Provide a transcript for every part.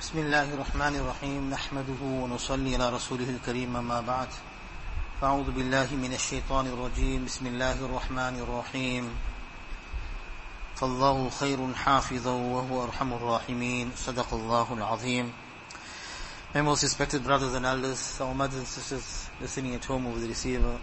بسم الله الرحمن الرحيم نحمده ونصلي على رسوله الكريم أما بعد فأعوذ بالله من الشيطان الرجيم بسم الله الرحمن الرحيم فالله خير حافظا وهو أرحم الراحمين صدق الله العظيم. My most respected brothers and elders, our mothers and sisters listening at home over the receiver,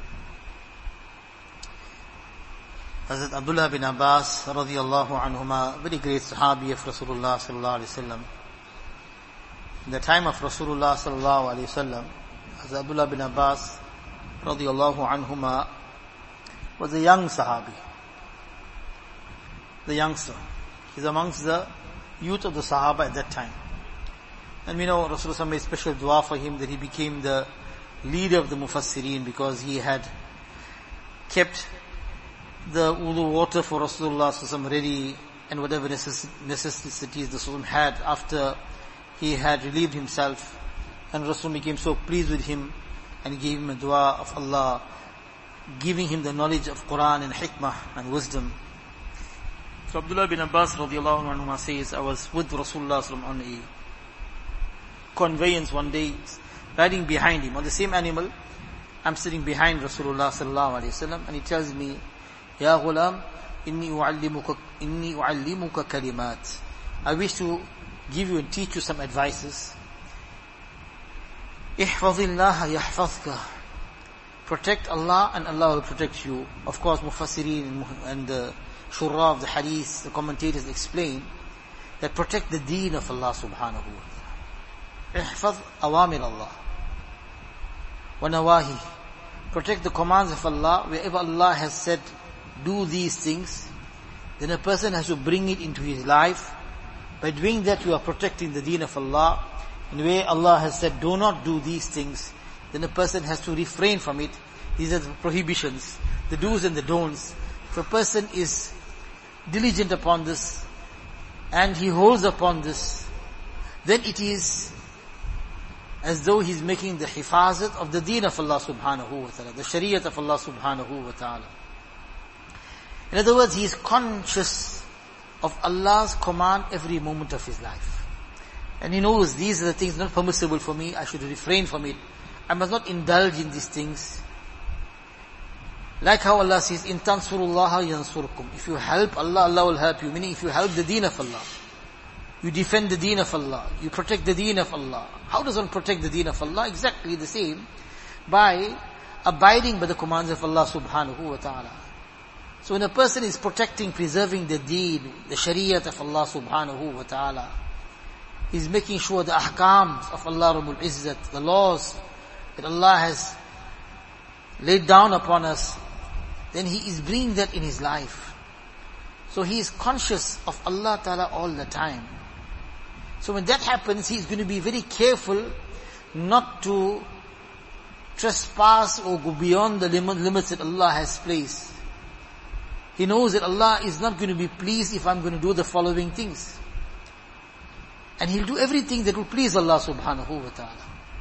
Hazrat Abdullah bin Abbas radiyallahu anhuma, very great sahabi of Rasulullah sallallahu alaihi wasallam. In the time of Rasulullah sallallahu alaihi wasallam, Hazrat Abdullah bin Abbas radiyallahu anhuma was a young sahabi, the youngster. He's amongst the youth of the Sahaba at that time. And we know Rasulullah made special dua for him that he became the leader of the Mufassirin, because he had kept the wudu water for Rasulullah ready, and whatever necessities the Rasul had after he had relieved himself. And Rasul became so pleased with him and gave him a dua of Allah, giving him the knowledge of Quran and hikmah and wisdom. So Abdullah bin Abbas radiallahu anhu says, I was with Rasulullah on a conveyance one day, riding behind him on the same animal. I'm sitting behind Rasulullah sallallahu alaihi wasallam, and he tells me, Ya ghulam, inni u'allimuka kalimat. I wish to give you and teach you some advices. Ihfazillaha yahfazka. Protect Allah and Allah will protect you. Of course, Mufassirin and the Shurra of the Hadith, the commentators explain that protect the deen of Allah subhanahu wa ta'ala. Ihfaz awamir Allah wa nawahi. Protect the commands of Allah. Wherever Allah has said, do these things, then a person has to bring it into his life. By doing that, you are protecting the deen of Allah. And where Allah has said, do not do these things, then a person has to refrain from it. These are the prohibitions, the do's and the don'ts. If a person is diligent upon this, and he holds upon this, then it is as though he's making the hifazat of the deen of Allah subhanahu wa ta'ala, the shariat of Allah subhanahu wa ta'ala. In other words, he is conscious of Allah's command every moment of his life. And he knows these are the things not permissible for me, I should refrain from it. I must not indulge in these things. Like how Allah says, In tansurullaha yansurkum. If you help Allah, Allah will help you. Meaning, if you help the deen of Allah, you defend the deen of Allah, you protect the deen of Allah. How does one protect the deen of Allah? Exactly the same, by abiding by the commands of Allah subhanahu wa ta'ala. So when a person is protecting, preserving the deen, the shariat of Allah subhanahu wa ta'ala, he's making sure the ahkams of Allah Rabbul Izzat, the laws that Allah has laid down upon us, then he is bringing that in his life. So he is conscious of Allah ta'ala all the time. So when that happens, he is going to be very careful not to trespass or go beyond the limits that Allah has placed. He knows that Allah is not going to be pleased if I'm going to do the following things. And he'll do everything that will please Allah subhanahu wa ta'ala.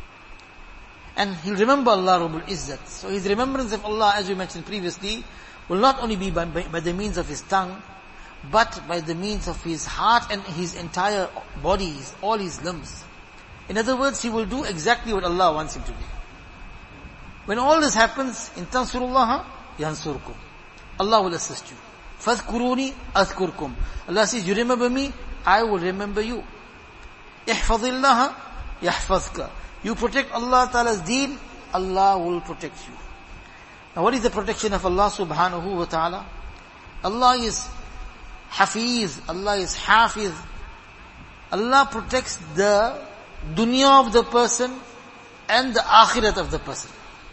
And he'll remember Allah Rabbul Izzat. So his remembrance of Allah, as we mentioned previously, will not only be by the means of his tongue, but by the means of his heart and his entire body, all his limbs. In other words, he will do exactly what Allah wants him to do. When all this happens, in tansurullaha yansurkum. Allah will assist you. Fadhkuruni adhkurkum. Allah says, you remember me, I will remember you. Ihfazillaha yahfazka. You protect Allah Ta'ala's deen, Allah will protect you. Now what is the protection of Allah subhanahu wa ta'ala? Allah is Hafiz, Allah is Hafiz. Allah protects the dunya of the person and the akhirat of the person.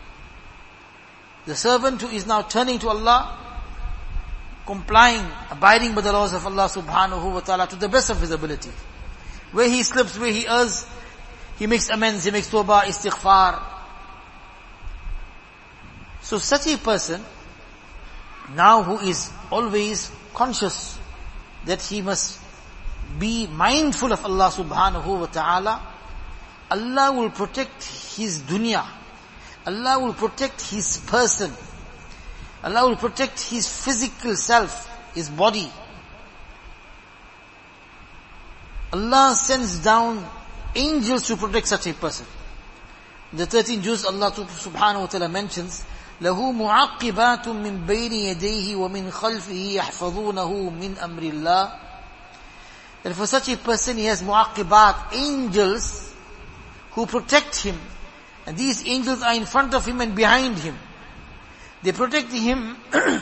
The servant who is now turning to Allah, complying, abiding by the laws of Allah subhanahu wa ta'ala to the best of his ability. Where he slips, where he errs, he makes amends, he makes tawbah, istighfar. So such a person, now who is always conscious that he must be mindful of Allah subhanahu wa ta'ala, Allah will protect his dunya. Allah will protect his person. Allah will protect his physical self, his body. Allah sends down angels to protect such a person. The 13 juz Allah subhanahu wa ta'ala mentions, لَهُ مُعَقِّبَاتٌ مِّن بَيْنِ يَدَيْهِ وَمِنْ خَلْفِهِ يَحْفَظُونَهُ مِنْ أَمْرِ اللَّهِ. That for such a person he has mu'aqqibat, angels who protect him. And these angels are in front of him and behind him. They protect him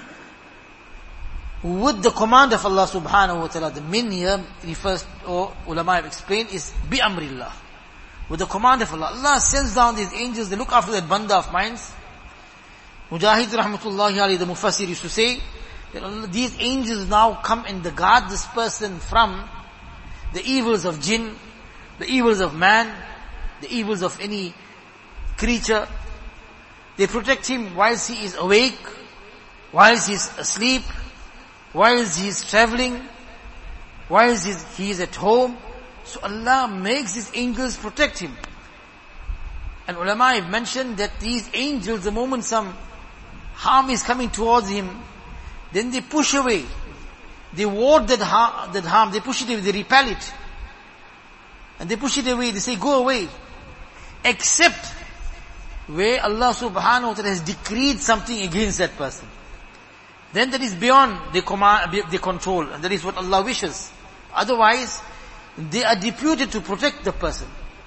with the command of Allah subhanahu wa ta'ala. The min here refers, or ulama have explained, is bi amrillah. With the command of Allah. Allah sends down these angels, they look after that banda of mine. Mujahid rahmatullahi alayhi, the mufassir, used to say, that these angels now come and they guard this person from the evils of jinn, the evils of man, the evils of any creature. They protect him whilst he is awake, whilst he is asleep, whilst he is traveling, whilst he is at home. So Allah makes these angels protect him. And ulama have mentioned that these angels, the moment some harm is coming towards him, then they push away. They ward that harm, they push it away, they repel it. And they push it away, they say, go away. Except where Allah subhanahu wa ta'ala has decreed something against that person. Then that is beyond their command, their control, and that is what Allah wishes. Otherwise, they are deputed to protect the person.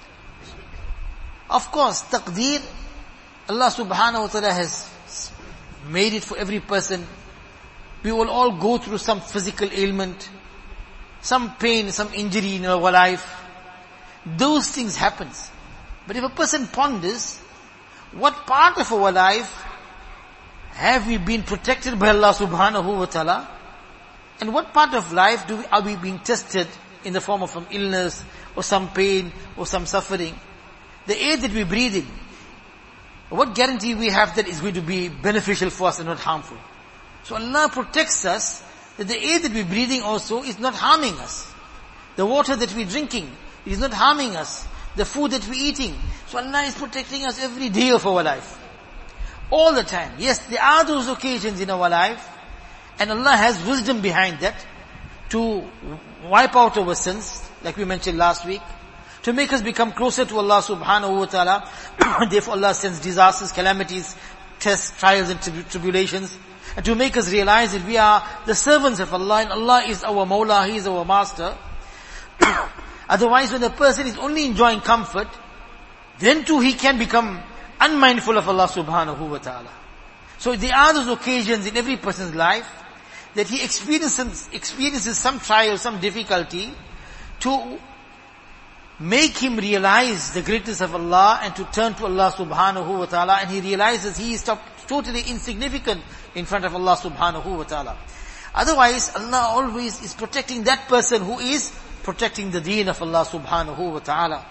Of course, taqdeer, Allah subhanahu wa ta'ala has made it for every person. We will all go through some physical ailment, some pain, some injury in our life. Those things happens. But if a person ponders, what part of our life have we been protected by Allah subhanahu wa ta'ala? And what part of life are we being tested in the form of some illness, or some pain, or some suffering? The air that we breathe in, what guarantee we have that is going to be beneficial for us and not harmful? So Allah protects us, that the air that we're breathing also is not harming us. The water that we're drinking is not harming us. The food that we're eating. So Allah is protecting us every day of our life. All the time. Yes, there are those occasions in our life, and Allah has wisdom behind that, to wipe out our sins, like we mentioned last week, to make us become closer to Allah subhanahu wa ta'ala. Therefore Allah sends disasters, calamities, tests, trials and tribulations, and to make us realize that we are the servants of Allah, and Allah is our Mawla, He is our Master. Otherwise, when the person is only enjoying comfort, then too he can become unmindful of Allah subhanahu wa ta'ala. So there are those occasions in every person's life that he experiences some trial, some difficulty, to make him realize the greatness of Allah and to turn to Allah subhanahu wa ta'ala, and he realizes he is totally insignificant in front of Allah subhanahu wa ta'ala. Otherwise, Allah always is protecting that person who is protecting the deen of Allah subhanahu wa ta'ala.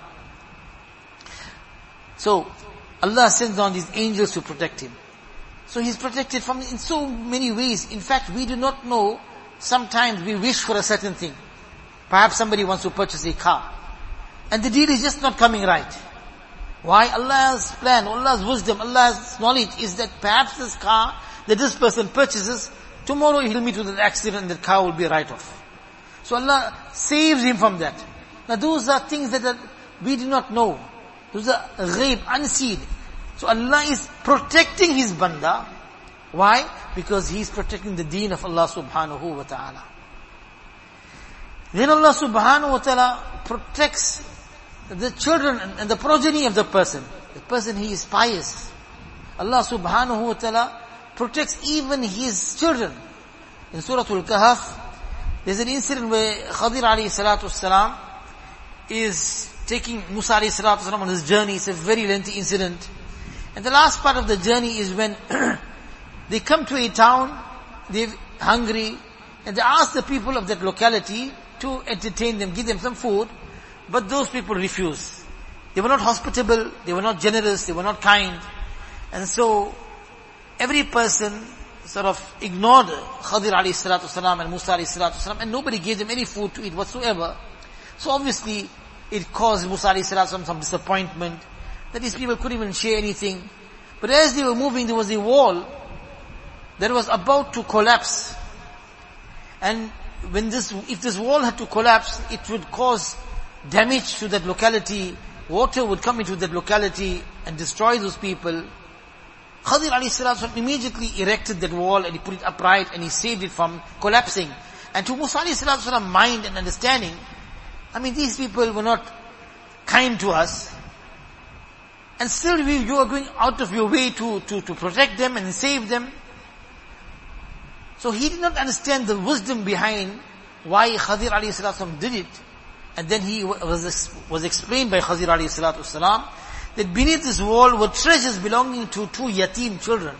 So, Allah sends down these angels to protect him. So he's protected from in so many ways. In fact, we do not know, sometimes we wish for a certain thing. Perhaps somebody wants to purchase a car, and the deal is just not coming right. Why? Allah's plan, Allah's wisdom, Allah's knowledge is that perhaps this car that this person purchases, tomorrow he'll meet with an accident and the car will be a write-off. So Allah saves him from that. Now those are things that we do not know. Those are ghaib, unseen. So Allah is protecting His banda. Why? Because He is protecting the deen of Allah subhanahu wa ta'ala. Then Allah subhanahu wa ta'ala protects the children and the progeny of the person. The person, he is pious. Allah subhanahu wa ta'ala protects even his children. In Surah Al-Kahf, there's an incident where Khadir alayhi salatu wasalam is taking Musa alayhi salatu wasalam on his journey. It's a very lengthy incident. And the last part of the journey is when they come to a town, they're hungry, and they ask the people of that locality to entertain them, give them some food, but those people refuse. They were not hospitable, they were not generous, they were not kind. And so, every person sort of ignored Khadir alayhi salatu wasalam and Musa alayhi salatu wasalam, and nobody gave them any food to eat whatsoever. So obviously, it caused Musa alayhi salatu wasalam some disappointment, that these people couldn't even share anything. But as they were moving, there was a wall that was about to collapse. And if this wall had to collapse, it would cause damage to that locality, water would come into that locality and destroy those people, Khadir alayhi salatu immediately erected that wall and he put it upright and he saved it from collapsing. And to Musa alayhi salatu mind and understanding, these people were not kind to us, and still you are going out of your way to protect them and save them. So he did not understand the wisdom behind why Khadir alayhi salatu did it. And then he was explained by Khadir alayhi salatu that beneath this wall were treasures belonging to 2 yatim children.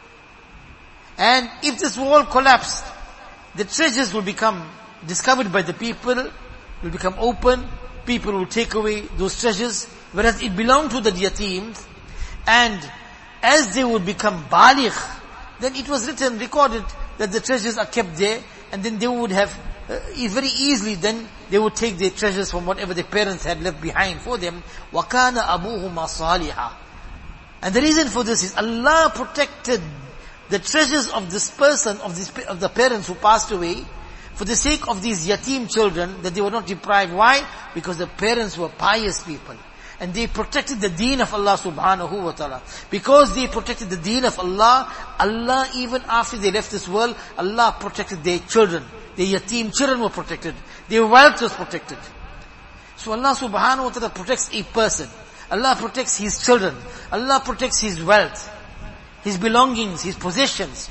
And if this wall collapsed, the treasures will become discovered by the people, will become open, people will take away those treasures, whereas it belonged to the yatims, and as they would become baligh, then it was recorded that the treasures are kept there, and then they would have, very easily then, they would take their treasures from whatever their parents had left behind for them. وَكَانَ أَبُوهُمَا صَالِحًا. And the reason for this is Allah protected the treasures of this person, of the parents who passed away, for the sake of these yatim children, that they were not deprived. Why? Because the parents were pious people. And they protected the deen of Allah subhanahu wa ta'ala. Because they protected the deen of Allah, Allah even after they left this world, Allah protected their children. Their yatim children were protected. Their wealth was protected. So Allah subhanahu wa ta'ala protects a person. Allah protects his children. Allah protects his wealth, his belongings, his possessions.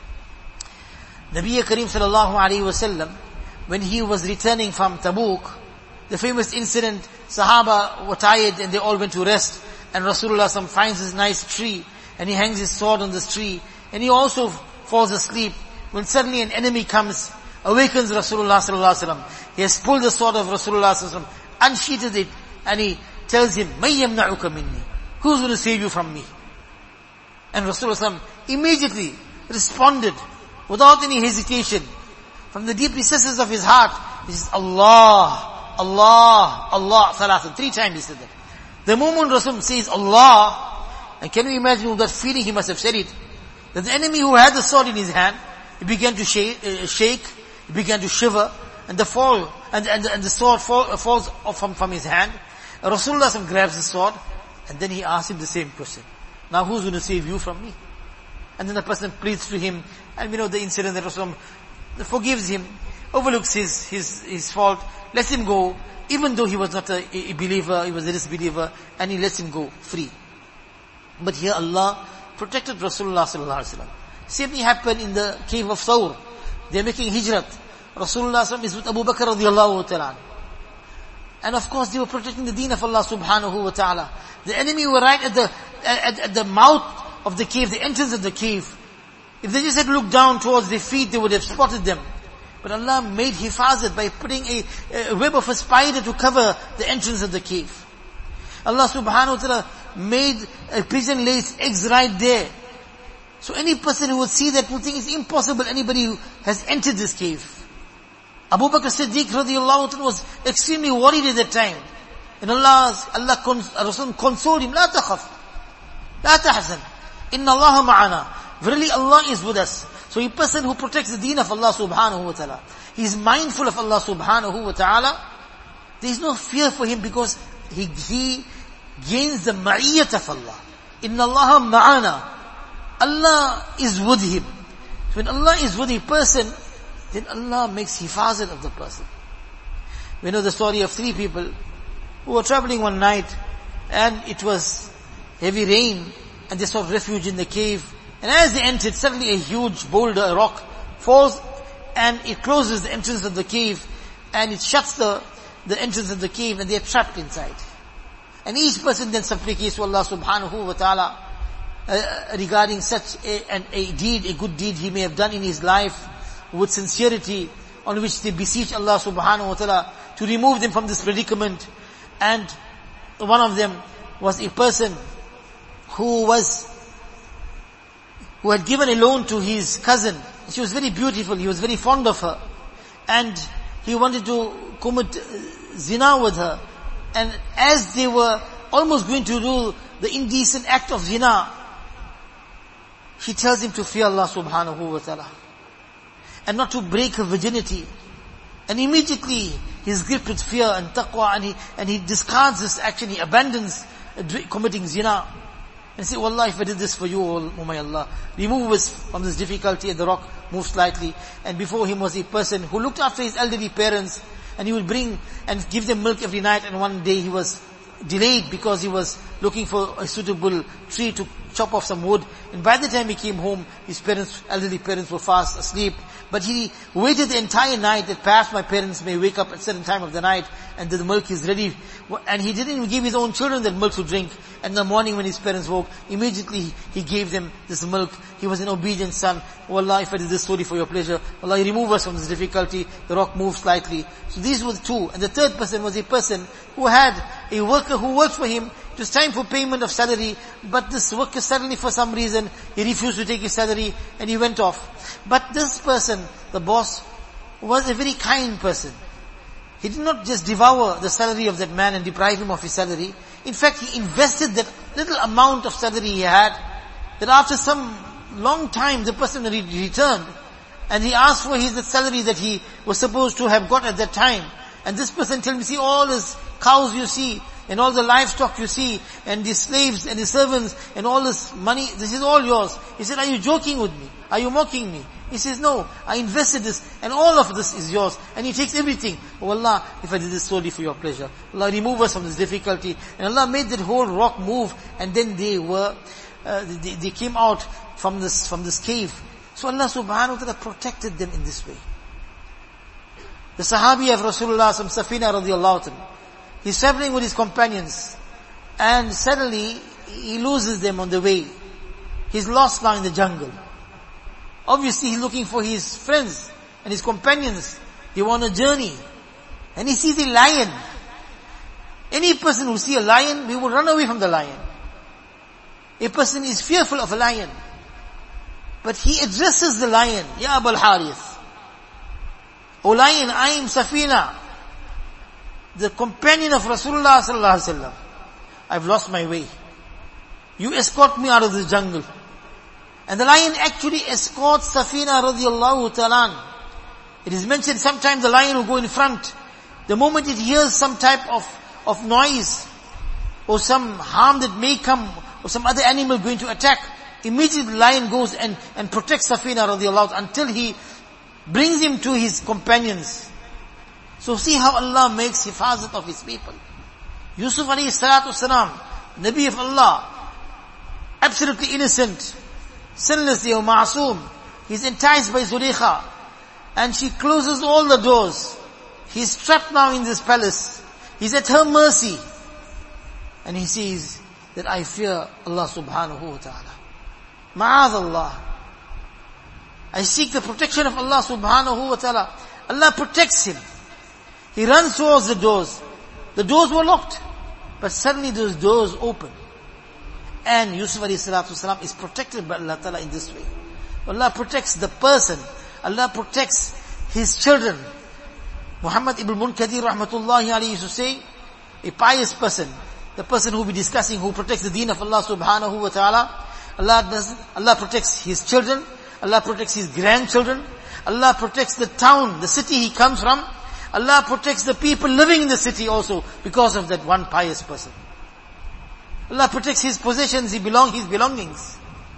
Nabi Kareem sallallahu alayhi wasallam, when he was returning from Tabuk, the famous incident, Sahaba were tired and they all went to rest, and Rasulullah finds this nice tree and he hangs his sword on this tree and he also falls asleep, when suddenly an enemy comes, awakens Rasulullah sallallahu alaihi wasallam. He has pulled the sword of Rasulullah sallallahu alaihi wasallam, unsheathed it, and he tells him, "May yamna'uka minni?" Who's going to save you from me? And Rasulullah sallallahu alaihi wasallam immediately responded without any hesitation. From the deep recesses of his heart, he says, Allah, Allah, Allah, salatan. 3 times he said that. The moment Rasul says Allah, and can you imagine with that feeling he must have said it, that the enemy who had the sword in his hand, he began to shake, he began to shiver, and the sword falls off from his hand. Rasulullah grabs the sword, and then he asks him the same question. Now who's going to save you from me? And then the person pleads to him, and we know the incident that Rasulullah forgives him, overlooks his fault, lets him go, even though he was not a believer, he was a disbeliever, and he lets him go free. But here Allah protected Rasulullah sallallahu alaihi wasallam. Same thing happened in the cave of Thawr. They're making hijrat. Rasulullah sallallahu is with Abu Bakr radiallahu ta'ala. And of course they were protecting the deen of Allah subhanahu wa ta'ala. The enemy were right at the mouth of the cave, the entrance of the cave. If they just had looked down towards their feet, they would have spotted them. But Allah made hifazat by putting a web of a spider to cover the entrance of the cave. Allah subhanahu wa ta'ala made a pigeon lay its eggs right there. So any person who would see that would think it's impossible anybody who has entered this cave. Abu Bakr Siddiq radiallahu ta'ala was extremely worried at that time. And Rasul consoled him, La takhaf, La tahzan, Inna Allah ma'ana. Verily Allah is with us. So a person who protects the deen of Allah subhanahu wa ta'ala, he is mindful of Allah subhanahu wa ta'ala, there is no fear for him because he gains the ma'iyyat of Allah. Inna Allah ma'ana. Allah is with him. So when Allah is with a person, then Allah makes hifazat of the person. We know the story of 3 people who were traveling one night and it was heavy rain and they sought refuge in the cave. And as they entered, suddenly a huge boulder, a rock, falls and it closes the entrance of the cave and it shuts the entrance of the cave and they are trapped inside. And each person then supplicates to Allah subhanahu wa ta'ala regarding such a deed, a good deed he may have done in his life with sincerity, on which they beseech Allah subhanahu wa ta'ala to remove them from this predicament. And one of them was a person who had given a loan to his cousin. She was very beautiful, he was very fond of her, and he wanted to commit zina with her. And as they were almost going to do the indecent act of zina, he tells him to fear Allah subhanahu wa ta'ala and not to break her virginity. And immediately he's gripped with fear and taqwa, and he discards this action, he abandons committing zina. And say, Wallah, if I did this for you, oh my Allah, remove us from this difficulty, and the rock moved slightly. And before him was a person who looked after his elderly parents, and he would bring and give them milk every night, and one day he was delayed because he was looking for a suitable tree to chop off some wood. And by the time he came home, his elderly parents were fast asleep. But he waited the entire night that perhaps my parents may wake up at a certain time of the night and the milk is ready. And he didn't even give his own children that milk to drink. And in the morning when his parents woke, immediately he gave them this milk. He was an obedient son. Oh Allah, if I did this solely for your pleasure, Allah, remove us from this difficulty. The rock moved slightly. So these were the two. And the third person was a person who had a worker who worked for him. It was time for payment of salary, but this worker suddenly for some reason, he refused to take his salary and he went off. But this person, the boss, was a very kind person. He did not just devour the salary of that man and deprive him of his salary. In fact, he invested that little amount of salary he had, that after some long time the person returned and he asked for his salary that he was supposed to have got at that time. And this person told me, see all his cows you see, and all the livestock you see, and the slaves and the servants, and all this money, this is all yours. He said, are you joking with me? Are you mocking me? He says, no, I invested this, and all of this is yours. And he takes everything. Oh Allah, if I did this solely for your pleasure, Allah, remove us from this difficulty. And Allah made that whole rock move, and then they came out from this cave. So Allah subhanahu wa ta'ala protected them in this way. The Sahabi of Rasulullah, Safina radiallahu anhu, he's traveling with his companions, and suddenly he loses them on the way. He's lost now in the jungle. Obviously he's looking for his friends and his companions. They were on a journey. And he sees a lion. Any person who sees a lion, we will run away from the lion. A person is fearful of a lion. But he addresses the lion, Ya Abul Harith. O lion, I am Safina, the companion of Rasulullah sallallahu alaihi wasallam. I've lost my way. You escort me out of the jungle. And the lion actually escorts Safina radiallahu ta'ala. It is mentioned sometimes the lion will go in front. The moment it hears some type of noise, or some harm that may come, or some other animal going to attack, immediately the lion goes and protects Safina radiallahu ta'ala until he brings him to his companions. So see how Allah makes hifazat of his people. Yusuf alayhi salatu wasalam, Nabi of Allah, absolutely innocent, sinless, ma'soom. He's enticed by Zulaykha, and she closes all the doors. He's trapped now in this palace. He's at her mercy. And he says that I fear Allah subhanahu wa ta'ala. Ma'adallah. I seek the protection of Allah subhanahu wa ta'ala. Allah protects him. He runs towards the doors. The doors were locked. But suddenly those doors open. And Yusuf alayhi salatu wasalam is protected by Allah ta'ala in this way. Allah protects the person. Allah protects his children. Muhammad ibn Munkadir rahmatullahi alayhi used to say, a pious person, the person who will be discussing, who protects the deen of Allah subhanahu wa ta'ala, Allah protects his children, Allah protects his grandchildren, Allah protects the town, the city he comes from, Allah protects the people living in the city also because of that one pious person. Allah protects his possessions, his belongings.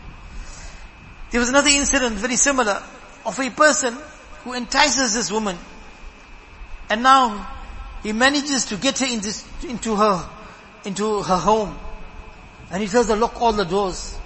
There was another incident very similar of a person who entices this woman, and now he manages to get her into her home, and he tells her, lock all the doors.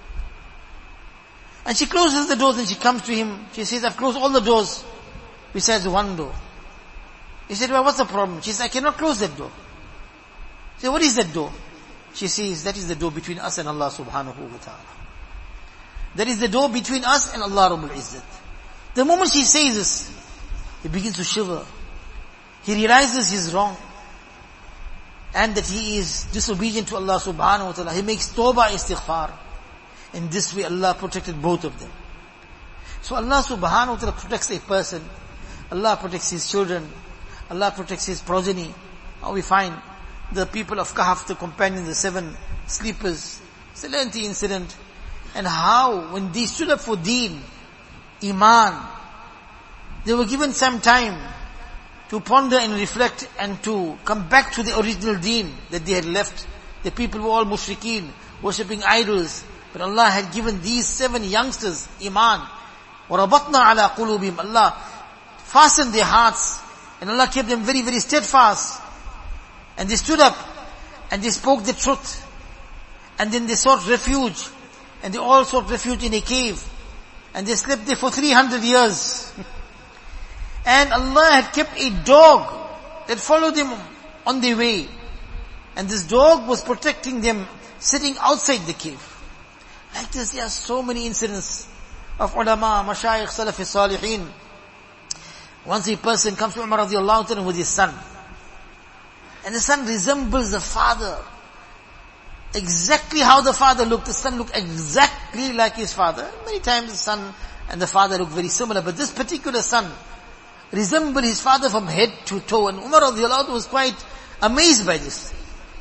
And she closes the doors and she comes to him. She says, I've closed all the doors besides one door. He said, well, what's the problem? She said, I cannot close that door. He said, what is that door? She says, that is the door between us and Allah subhanahu wa ta'ala. That is the door between us and Allah Rabbul Izzat. The moment she says this, he begins to shiver. He realizes he's wrong, and that he is disobedient to Allah subhanahu wa ta'ala. He makes tawbah istighfar. In this way Allah protected both of them. So Allah subhanahu wa ta'ala protects a person. Allah protects his children. Allah protects his progeny. Now we find the people of Kahf, the companions, the 7 sleepers. It's a lengthy incident. And how when they stood up for deen, iman, they were given some time. to ponder and reflect and to come back to the original deen that they had left. The people were all mushrikeen, worshipping idols. But Allah had given these 7 youngsters iman. وَرَبَطْنَا عَلَىٰ قُلُوبِهِمْ. Allah fastened their hearts and Allah kept them very, very steadfast. And they stood up and they spoke the truth. And then they sought refuge. And they all sought refuge in a cave. And they slept there for 300 years. And Allah had kept a dog that followed them on their way. And this dog was protecting them, sitting outside the cave. Like this, there are so many incidents of ulama, mashayikh, salafi, salihin. Once a person comes to Umar radiallahu anhu with his son. And the son resembles the father. Exactly how the father looked. The son looked exactly like his father. Many times the son and the father look very similar. But this particular son resembled his father from head to toe. And Umar radiallahu anhu was quite amazed by this.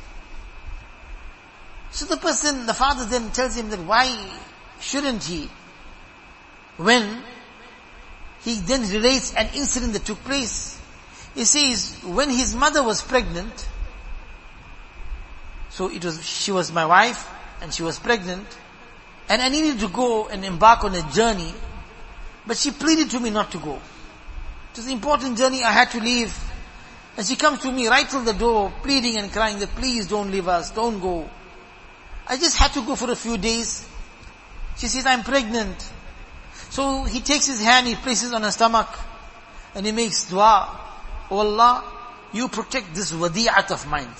So the father then tells him that why shouldn't he? When he then relates an incident that took place. He says, when his mother was pregnant, so she was my wife, and she was pregnant, and I needed to go and embark on a journey, but she pleaded to me not to go. It was an important journey, I had to leave. And she comes to me right till the door, pleading and crying that please don't leave us, don't go. I just had to go for a few days. She says, I'm pregnant. So he takes his hand, he places on her stomach, and he makes dua. Oh Allah, you protect this wadi'at of mine.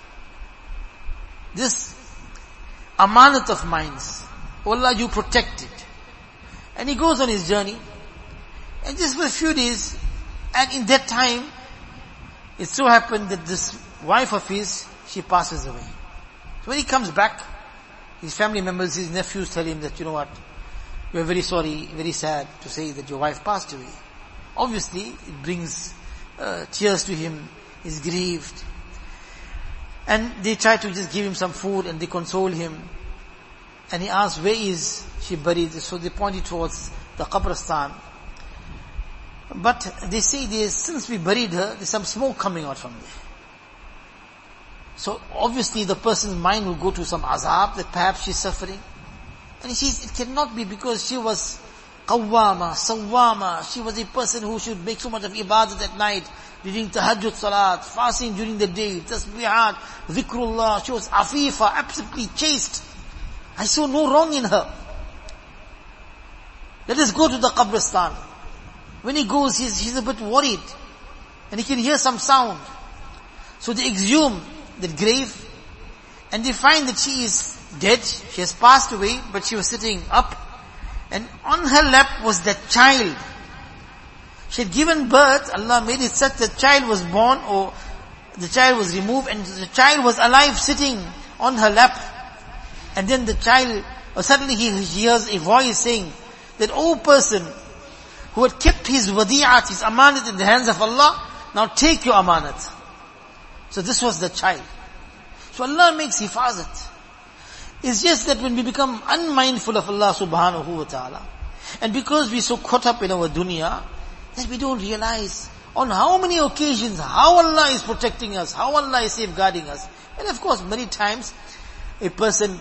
This amanat of mine. Oh Allah, you protect it. And he goes on his journey. And just for a few days, and in that time, it so happened that this wife of his, she passes away. So when he comes back, his family members, his nephews tell him that, you know what, we are very sorry, very sad to say that your wife passed away. Obviously, it brings tears to him, he's grieved. And they try to just give him some food and they console him. And he asks, where is she buried? So they pointed towards the Qabristan. But they say, since we buried her, there's some smoke coming out from there. So obviously the person's mind will go to some azab that perhaps she's suffering. And he says, it cannot be because she was qawwama, sawwama. She was a person who should make so much of ibadat at night, during tahajjud salat, fasting during the day, tasbihat, dhikrullah. She was afifa, absolutely chaste. I saw no wrong in her. Let us go to the Qabristan. When he goes, he's a bit worried. And he can hear some sound. So they exhume the grave. And they find that she is dead. She has passed away, but she was sitting up. And on her lap was that child. She had given birth. Allah made it such that the child was born, or the child was removed, and the child was alive sitting on her lap. And then the child, suddenly he hears a voice saying that, "O person who had kept his wadi'at, his amanat in the hands of Allah, now take your amanat." So this was the child. So Allah makes hifazat. It's just that when we become unmindful of Allah subhanahu wa ta'ala, and because we're so caught up in our dunya, that we don't realize on how many occasions, how Allah is protecting us, how Allah is safeguarding us. And of course, many times, a person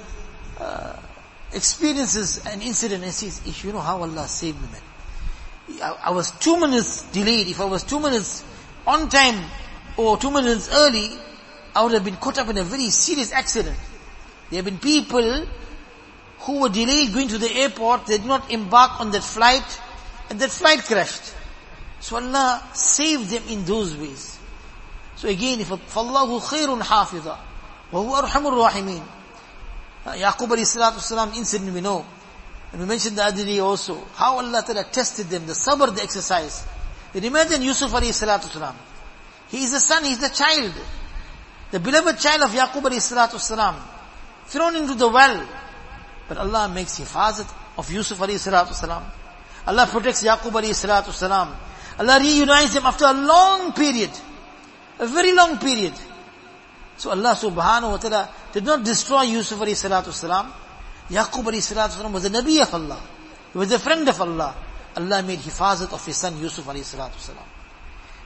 experiences an incident and says, if you know how Allah saved me, man. I was 2 minutes delayed. If I was 2 minutes on time or 2 minutes early, I would have been caught up in a very serious accident. There have been people who were delayed going to the airport, they did not embark on that flight, and that flight crashed. So Allah saved them in those ways. So again, فَاللَّهُ خَيْرٌ حَافِظًا وَهُوَ أَرْحَمُ الرَّاحِمِينَ. Yaqub alayhi salatu wasalam incident we know. And we mentioned the other day also, how Allah Ta'ala tested them, the sabr, the exercise. And imagine Yusuf alayhi salatu wasalam. He is the son, he is the child. The beloved child of Yaqub alayhi salatu wasalam. Thrown into the well. But Allah makes hifazat of Yusuf alayhi salatu wasalam. Allah protects Yaqub alayhi salatu wasalam. Allah reunites them after a long period. A very long period. So Allah subhanahu wa ta'ala did not destroy Yusuf alayhi salatu wasalam. Yaqub alayhi salatu wasalam was a Nabi of Allah. He was a friend of Allah. Allah made hifazat of his son Yusuf alayhi salatu wasalam.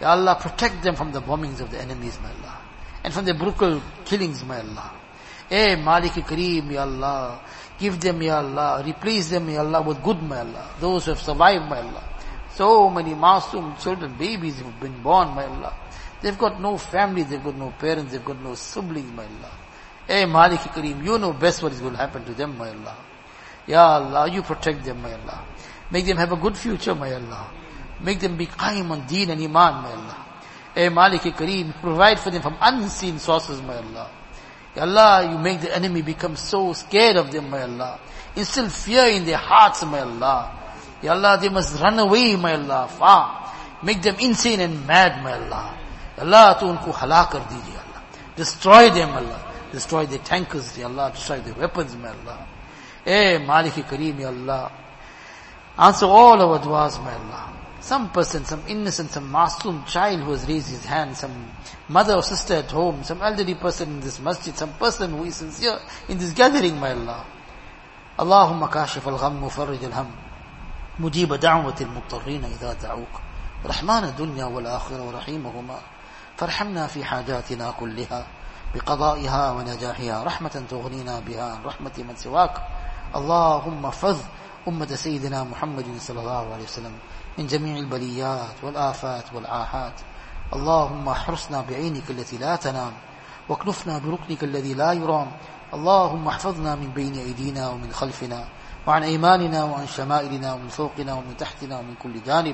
Ya Allah, protect them from the bombings of the enemies, my Allah. And from the brutal killings, my Allah. Eh, Maliki Kareem, Ya Allah. Give them, Ya Allah. Replace them, Ya Allah, with good, my Allah. Those who have survived, my Allah. So many masoom children, babies who have been born, my Allah. They've got no family, they've got no parents, they've got no siblings, my Allah. Eh, Maliki Kareem, you know best what is going to happen to them, my Allah. Ya Allah, you protect them, my Allah. Make them have a good future, my Allah. Make them be qaim on deen and iman, my Allah. Eh, Maliki Kareem, provide for them from unseen sources, my Allah. Ya Allah, you make the enemy become so scared of them, my Allah. Instill fear in their hearts, my Allah. Ya Allah, they must run away, my Allah, far. Make them insane and mad, my Allah. Ya Allah, tu unko halak kar dijiye, Allah. Destroy them, Allah. Destroy their tankers, Ya Allah. Destroy their weapons, my Allah. Eh, Maliki Kareem, Ya Allah. Answer all our du'as, my Allah. Some person, some innocent, some masoom child who has raised his hand, some mother or sister at home, some elderly person in this masjid, some person who is sincere in this gathering, my Allah. Allahumma kashif al-gham, mufarrij al-ham, mujib da'wat al-muttarrin idha da'uk, rahman ad-dunya wal-akhirah wa rahimahuma, farhamna fi hajatina kulliha, biqada'iha wa najahiha, rahmatan tughnina biha, rahmati man siwak. Allahumma fadh أمة سيدنا محمد صلى الله عليه وسلم من جميع البليات والآفات والآحات. اللهم احرسنا بعينك التي لا تنام واكنفنا بركنك الذي لا يرام. اللهم احفظنا من بين أيدينا ومن خلفنا وعن أيماننا وعن شمائلنا ومن فوقنا ومن تحتنا ومن كل جانب.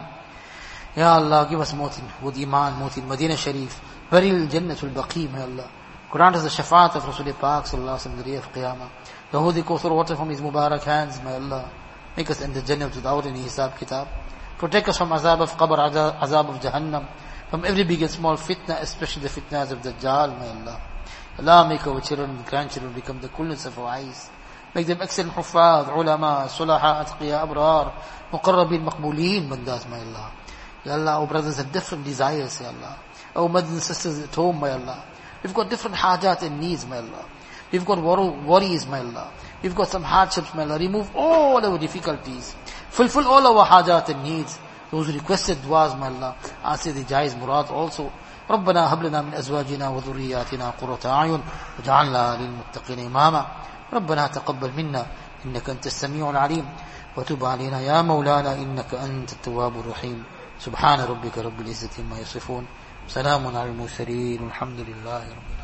Ya Allah, give us موت with iman, موت in Medina Sharif, very Jannatul Baqi, may Allah. Grant us the shafaat of Rasul Pak sallallahu alaihi wasallam, the day of Qiyamah. The holy Kawthar water from his Mubarak hands, may Allah. Make us enter Jannah without any hisab kitab. Protect us from azab of qabr, azab of Jahannam, from every big and small fitna, especially the fitnas of Dajjal, may Allah. Allah, make our children and grandchildren become the coolness of our eyes. Make them excellent huffaz, ulama, sulaha, atqiya, abrar, muqarrabin, maqbooleen, bandas, may Allah. Ya Allah, our brothers have different desires, Ya Allah. Our mothers and sisters at home, may Allah. We've got different hajat and needs, may Allah. We've got worries, my Allah. We've got some hardships, my Allah. Remove all our difficulties. Fulfill all our hajat and needs. Those who requested du'as, my Allah. Answer the jaiz murad also. ربنا هب لنا من أزواجنا وذرياتنا قرة أعين واجعلنا للمتقين إماما. ربنا تقبل منا إنك أنت السميع العليم وتب علينا يا مولانا إنك أنت التواب الرحيم. سبحان ربك رب العزة عما يصفون. سلام على المرسلين والحمد لله رب العالمين.